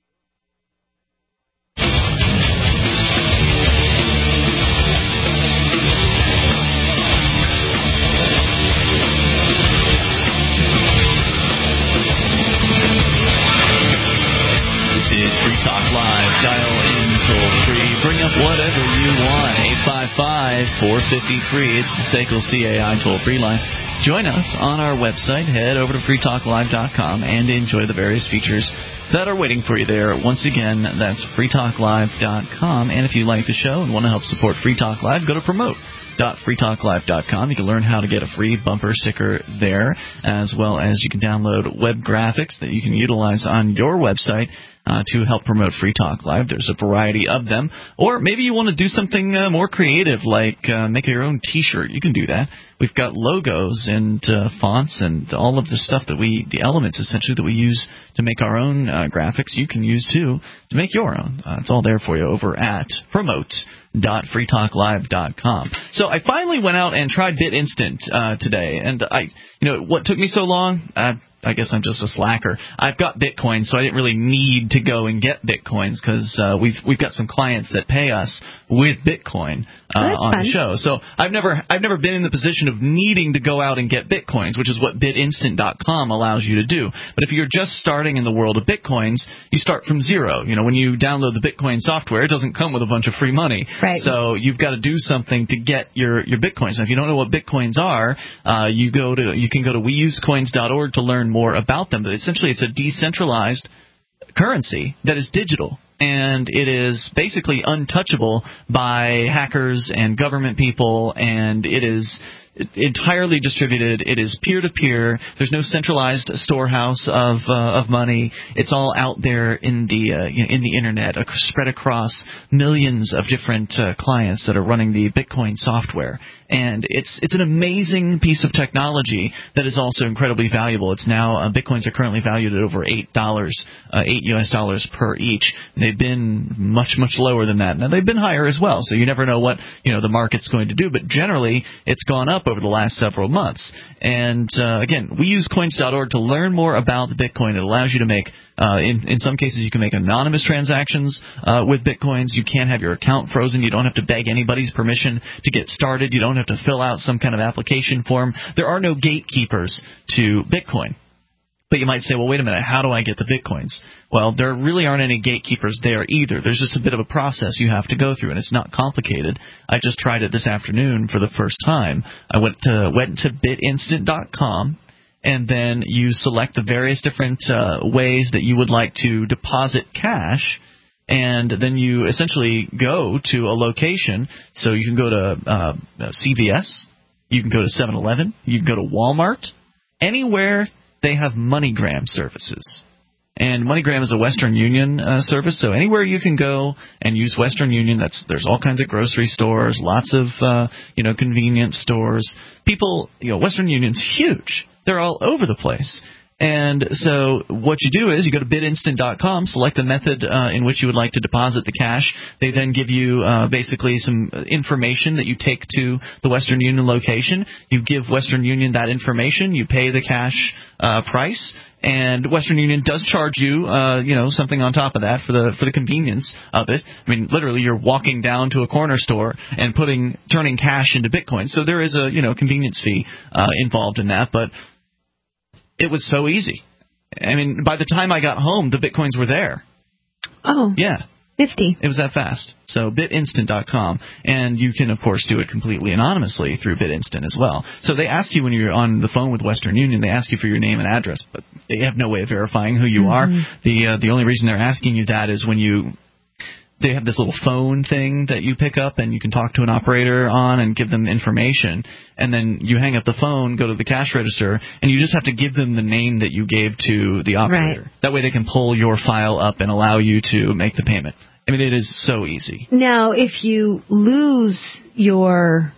A: This is Free Talk Live. Dial in toll free. Bring up whatever you want. eight five five, four five zero, free. It's the S A C L C A I toll-free line. Join us on our website. Head over to free talk live dot com and enjoy the various features that are waiting for you there. Once again, that's free talk live dot com. And if you like the show and want to help support Free Talk Live, go to promote dot free talk live dot com. You can learn how to get a free bumper sticker there, as well as you can download web graphics that you can utilize on your website Uh, to help promote Free Talk Live. There's a variety of them. Or maybe you want to do something uh, more creative, like uh, make your own T-shirt. You can do that. We've got logos and uh, fonts and all of the stuff that we, the elements essentially that we use to make our own uh, graphics. You can use too to make your own. Uh, it's all there for you over at promote dot free talk live dot com. So I finally went out and tried BitInstant uh, today, and I, you know, what took me so long? Uh, I guess I'm just a slacker. I've got Bitcoin, so I didn't really need to go and get Bitcoins because uh, we've we've got some clients that pay us with Bitcoin uh, on
B: fun.
A: the show. So I've never I've never been in the position of needing to go out and get Bitcoins, which is what bit instant dot com allows you to do. But if you're just starting in the world of Bitcoins, you start from zero. You know, when you download the Bitcoin software, it doesn't come with a bunch of free money.
B: Right.
A: So you've got to do something to get your your Bitcoins. Now, if you don't know what Bitcoins are, uh, you go to you can go to we use coins dot org to learn more about them. But essentially, it's a decentralized currency that is digital, and it is basically untouchable by hackers and government people, and it is entirely distributed. It is peer-to-peer. There's no centralized storehouse of uh, of money. It's all out there in the uh, you know, in the internet, uh, spread across millions of different uh, clients that are running the Bitcoin software. And it's it's an amazing piece of technology that is also incredibly valuable. It's now uh, Bitcoins are currently valued at over eight dollars, uh, eight U S dollars per each. They've been much much lower than that. Now they've been higher as well. So you never know what you know the market's going to do. But generally, it's gone up over the last several months. And uh, again, we use coins dot org to learn more about the Bitcoin. It allows you to make Uh, in, in some cases, you can make anonymous transactions uh, with Bitcoins. You can't have your account frozen. You don't have to beg anybody's permission to get started. You don't have to fill out some kind of application form. There are no gatekeepers to Bitcoin. But you might say, well, wait a minute, how do I get the Bitcoins? Well, there really aren't any gatekeepers there either. There's just a bit of a process you have to go through, and it's not complicated. I just tried it this afternoon for the first time. I went to went to bit instant dot com, and then you select the various different uh, ways that you would like to deposit cash, and then you essentially go to a location. So you can go to uh, C V S, you can go to seven eleven, you can go to Walmart, anywhere they have MoneyGram services. And MoneyGram is a Western Union uh, service, so anywhere you can go and use Western Union, that's there's all kinds of grocery stores, lots of uh, you know convenience stores. People, you know, Western Union's huge. They're all over the place. And so what you do is you go to bit instant dot com, select the method uh, in which you would like to deposit the cash. They then give you uh, basically some information that you take to the Western Union location. You give Western Union that information. You pay the cash uh, price. And Western Union does charge you, uh, you know, something on top of that for the for the convenience of it. I mean, literally, you're walking down to a corner store and putting turning cash into Bitcoin. So there is a you know convenience fee uh, involved in that, but it was so easy. I mean, by the time I got home, the Bitcoins were there.
B: Oh.
A: Yeah.
B: fifty.
A: It was that fast. So bit instant dot com. And you can, of course, do it completely anonymously through BitInstant as well. So they ask you when you're on the phone with Western Union, they ask you for your name and address, but they have no way of verifying who you
B: Mm-hmm.
A: are. The uh, the only reason they're asking you that is when you... They have this little phone thing that you pick up and you can talk to an operator on and give them information. And then you hang up the phone, go to the cash register, and you just have to give them the name that you gave to the operator.
B: Right.
A: That way they can pull your file up and allow you to make the payment. I mean, it is so easy.
B: Now, if you lose your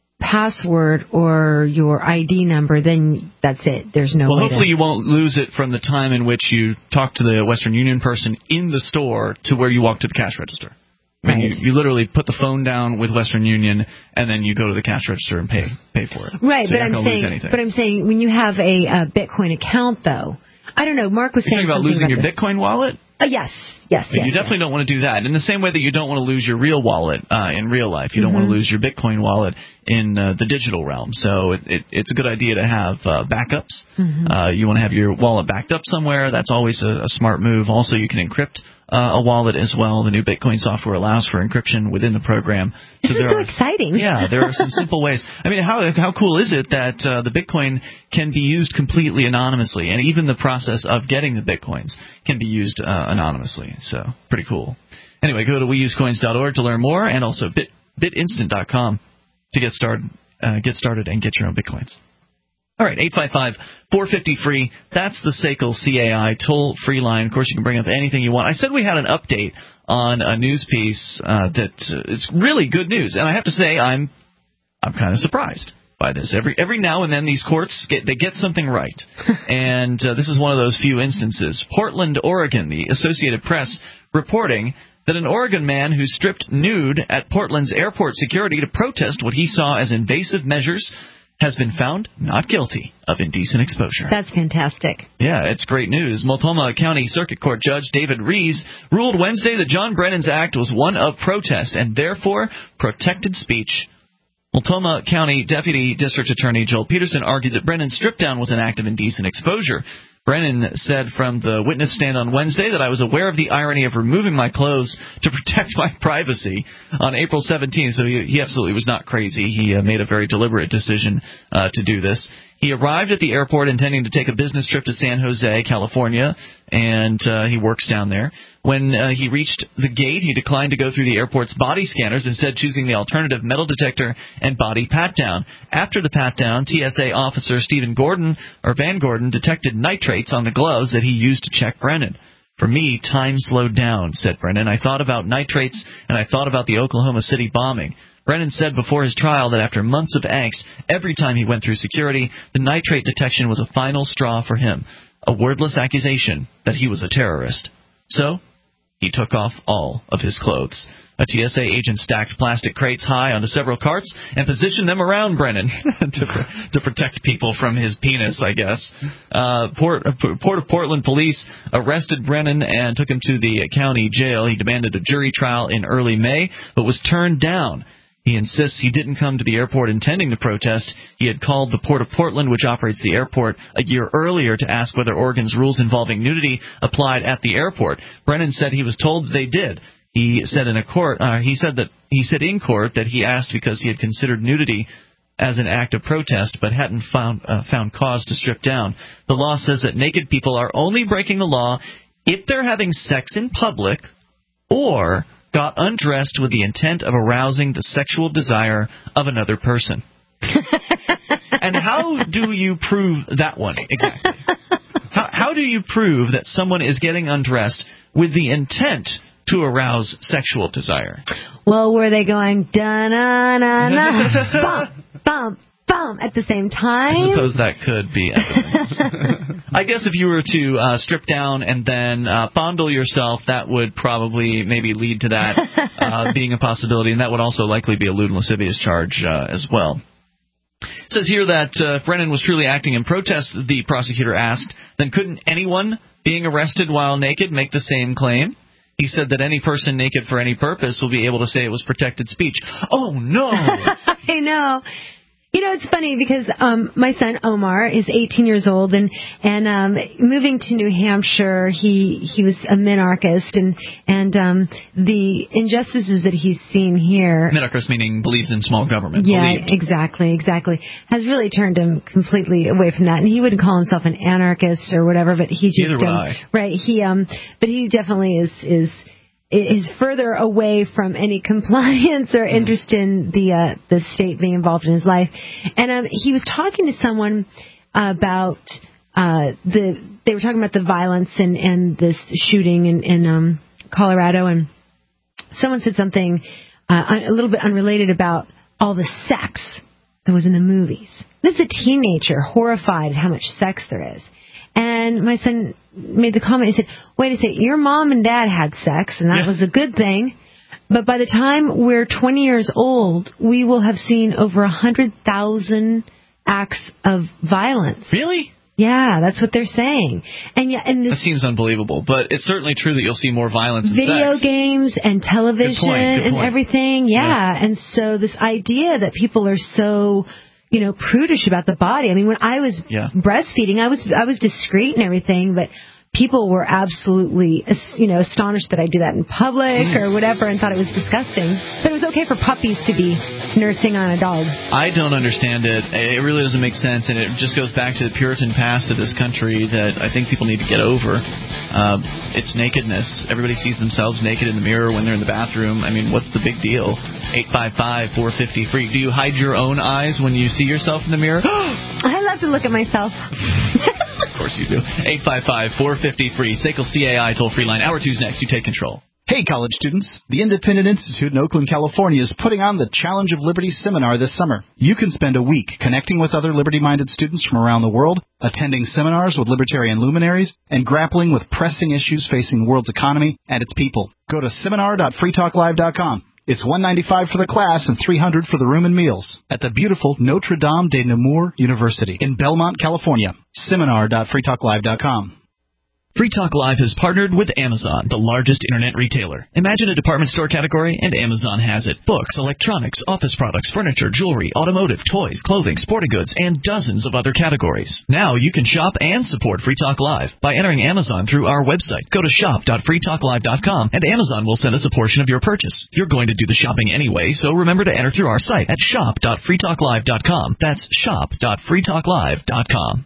B: password or your I D number, then that's it. There's no
A: well,
B: way
A: hopefully
B: to...
A: you won't lose it from the time in which you talk to the Western Union person in the store to where you walk to the cash register. I mean,
B: Right.
A: you, you literally put the phone down with Western Union, and then you go to the cash register and pay pay for it.
B: Right,
A: so
B: but
A: you're
B: I'm
A: not gonna lose
B: saying,
A: anything.
B: but I'm saying when you have a, uh Bitcoin account, though, I don't know. Mark was
A: You're
B: saying
A: talking about
B: something
A: losing your
B: this.
A: Bitcoin wallet?
B: Uh, yes, yes,
A: But
B: yes.
A: you definitely don't want to do that. In the same way that you don't want to lose your real wallet uh, in real life, you don't
B: Mm-hmm.
A: want to lose your Bitcoin wallet in uh, the digital realm. So it, it, it's a good idea to have uh, backups.
B: Mm-hmm.
A: Uh, you want to have your wallet backed up somewhere. That's always a, a smart move. Also, you can encrypt uh, a wallet as well. The new Bitcoin software allows for encryption within the program. So
B: This
A: there
B: is so
A: are,
B: exciting.
A: Yeah, there are some simple ways. I mean, how how cool is it that uh, the Bitcoin can be used completely anonymously, and even the process of getting the Bitcoins can be used uh, anonymously. So pretty cool. Anyway, go to we use coins dot org to learn more, and also bit bit instant dot com to get started. Uh, get started and get your own Bitcoins. All right, eight five five, four five zero, free. That's the S A C L C A I toll-free line. Of course, you can bring up anything you want. I said we had an update on a news piece uh, that uh, is really good news, and I have to say I'm I'm kind of surprised by this. Every every now and then these courts get they get something right, and uh, this is one of those few instances. Portland, Oregon, the Associated Press reporting that an Oregon man who stripped nude at Portland's airport security to protest what he saw as invasive measures has been found not guilty of indecent exposure.
B: That's fantastic.
A: Yeah, it's great news. Multnomah County Circuit Court Judge David Rees ruled Wednesday that John Brennan's act was one of protest and therefore protected speech. Multnomah County Deputy District Attorney Joel Peterson argued that Brennan's strip down was an act of indecent exposure. Brennan said from the witness stand on Wednesday that I was aware of the irony of removing my clothes to protect my privacy on April seventeenth. So he, he absolutely was not crazy. He uh, made a very deliberate decision uh, to do this. He arrived at the airport intending to take a business trip to San Jose, California, and uh, he works down there. When uh, he reached the gate, he declined to go through the airport's body scanners, instead choosing the alternative metal detector and body pat-down. After the pat-down, T S A officer Stephen Gordon, or Van Gordon, detected nitrates on the gloves that he used to check Brennan. For me, time slowed down, said Brennan. I thought about nitrates, and I thought about the Oklahoma City bombing. Brennan said before his trial that after months of angst, every time he went through security, the nitrate detection was a final straw for him, a wordless accusation that he was a terrorist. So he took off all of his clothes. A T S A agent stacked plastic crates high onto several carts and positioned them around Brennan to, pr- to protect people from his penis, I guess. Uh, Port, Port of Portland police arrested Brennan and took him to the county jail. He demanded a jury trial in early May, but was turned down. He insists he didn't come to the airport intending to protest. He had called the Port of Portland, which operates the airport, a year earlier to ask whether Oregon's rules involving nudity applied at the airport. Brennan said he was told that they did. He said in a court, uh, he said that he said in court that he asked because he had considered nudity as an act of protest, but hadn't found uh, found cause to strip down. The law says that naked people are only breaking the law if they're having sex in public or got undressed with the intent of arousing the sexual desire of another person. And how do you prove that one exactly? How, how do you prove that someone is getting undressed with the intent to arouse sexual desire?
B: Well, were they going da-na-na-na, bump, bump, bump at the same time?
A: I suppose that could be evidence. I guess if you were to uh, strip down and then uh, fondle yourself, that would probably maybe lead to that uh, being a possibility, and that would also likely be a lewd and lascivious charge uh, as well. It says here that uh, if Brennan was truly acting in protest, the prosecutor asked, then couldn't anyone being arrested while naked make the same claim? He said that any person naked for any purpose will be able to say it was protected speech. Oh, no!
B: I know. You know, it's funny because um, my son Omar is eighteen years old, and and um, moving to New Hampshire, he he was a minarchist, and and um, the injustices that he's seen here.
A: Minarchist meaning believes in small government.
B: Yeah,
A: believed.
B: exactly, exactly. Has really turned him completely away from that, and he wouldn't call himself an anarchist or whatever, but he just
A: Neither would
B: um,
A: I.
B: right. He um, but he definitely is is. is further away from any compliance or interest in the uh, the state being involved in his life. And um, he was talking to someone about uh, the they were talking about the violence and, and this shooting in, in um, Colorado, and someone said something uh, a little bit unrelated about all the sex that was in the movies. This is a teenager horrified at how much sex there is. And my son made the comment, he said, wait a second, your mom and dad had sex, and that yeah. was a good thing. But by the time we're twenty years old, we will have seen over one hundred thousand acts of violence.
A: Really?
B: Yeah, that's what they're saying. And yeah, and this,
A: that seems unbelievable, but it's certainly true that you'll see more violence in
B: video
A: sex.
B: games and television
A: good point, good
B: and
A: point.
B: everything. Yeah. yeah, and so this idea that people are so... you know, prudish about the body. I mean, when I was
A: yeah.
B: breastfeeding, I was I was discreet and everything, but people were absolutely, you know, astonished that I do that in public mm. or whatever, and thought it was disgusting. But it was okay for puppies to be nursing on a dog.
A: I don't understand it. It really doesn't make sense, and it just goes back to the Puritan past of this country that I think people need to get over. Uh, it's nakedness. Everybody sees themselves naked in the mirror when they're in the bathroom. I mean, what's the big deal? eight five five, four five zero, free. Do you hide your own eyes when you see yourself in the mirror?
B: I love to look at myself.
A: Of course you do. eight five five, four five zero, free. S A C L C A I toll-free line. Hour two's next. You take control.
D: Hey, college students. The Independent Institute in Oakland, California is putting on the Challenge of Liberty seminar this summer. You can spend a week connecting with other liberty-minded students from around the world, attending seminars with libertarian luminaries, and grappling with pressing issues facing the world's economy and its people. Go to seminar dot free talk live dot com. It's one hundred ninety-five dollars for the class and three hundred dollars for the room and meals at the beautiful Notre Dame de Namur University in Belmont, California. seminar dot free talk live dot com.
A: Free Talk Live has partnered with Amazon, the largest internet retailer. Imagine a department store category, and Amazon has it. Books, electronics, office products, furniture, jewelry, automotive, toys, clothing, sporting goods, and dozens of other categories. Now you can shop and support Free Talk Live by entering Amazon through our website. Go to shop dot free talk live dot com, and Amazon will send us a portion of your purchase. You're going to do the shopping anyway, so remember to enter through our site at shop dot free talk live dot com. That's shop dot free talk live dot com.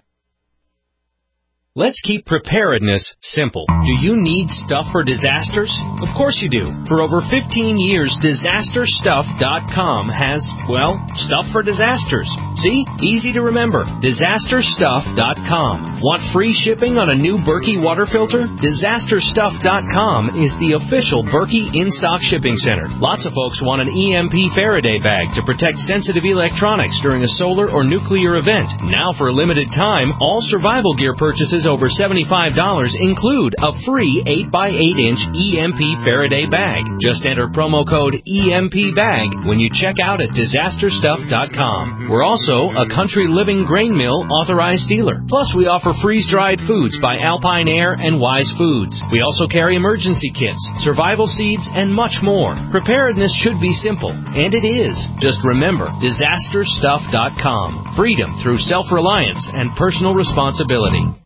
E: Let's keep preparedness simple. Do you need stuff for disasters? Of course you do. For over fifteen years, disaster stuff dot com has, well, stuff for disasters. See? Easy to remember. disaster stuff dot com. Want free shipping on a new Berkey water filter? disaster stuff dot com is the official Berkey in-stock shipping center. Lots of folks want an E M P Faraday bag to protect sensitive electronics during a solar or nuclear event. Now, for a limited time, all survival gear purchases over seventy-five dollars include a free eight by eight inch E M P Faraday bag. Just enter promo code E M P bag when you check out at disaster stuff dot com. We're also a Country Living Grain Mill authorized dealer. Plus, we offer freeze-dried foods by Alpine Air and Wise Foods. We also carry emergency kits, survival seeds, and much more. Preparedness should be simple, and it is. Just remember, disaster stuff dot com. Freedom through self-reliance and personal responsibility.